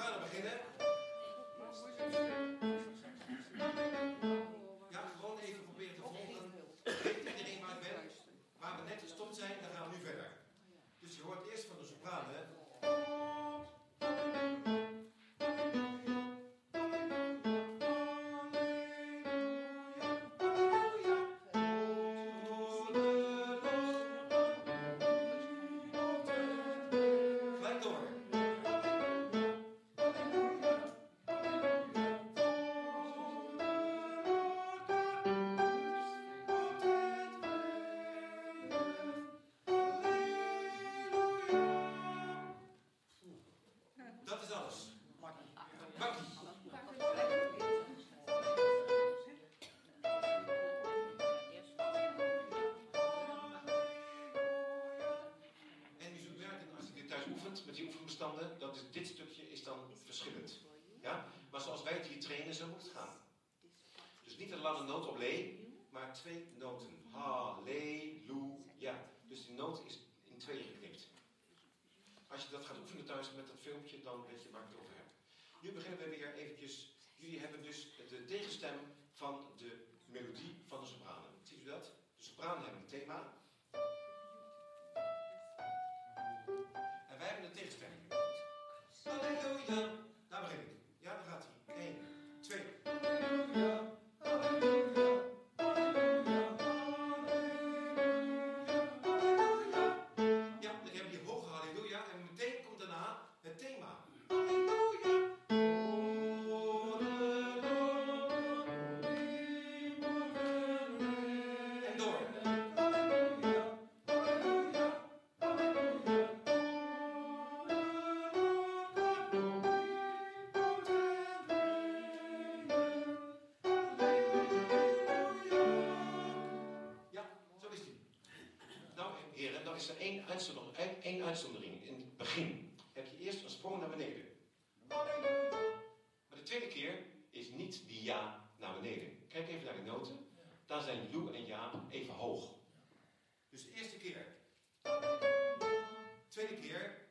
gaan er beginnen. Ja, gewoon even proberen te volgen. Weet iedereen waar ik ben? Waar we net gestopt zijn, dan gaan we nu verder. Dus je hoort eerst van de sopranen. Dat is alles. Makkie. En u zult merken als u dit thuis oefent met die oefenbestanden, dat dit stukje is dan verschillend. Ja? Maar zoals wij het hier trainen, zo moet het gaan. Dus niet een lange noot op le, maar 2 noten. Ha, le, lu, ja. Dus die noot is in 2 geknipt. Als je dat gaat oefenen thuis met dat filmpje, dan weet je waar ik het over heb. Nu beginnen we weer eventjes. Jullie hebben dus de tegenstem van de melodie van de sopranen. Ziet u dat? De sopranen hebben een thema. En wij hebben een tegenstelling. Halleluja. Daar begin ik. Ja, daar gaat hij. 1, 2. Halleluja. Halleluja. En meteen komt daarna het thema. Halleluja. En door. Halleluja. Halleluja. Ja, zo is die. Nou, heren, dan is er één uitzondering. In het begin heb je eerst een sprong naar beneden. Maar de tweede keer is niet die ja naar beneden. Kijk even naar de noten. Daar zijn lu en ja even hoog. Dus de eerste keer. Tweede keer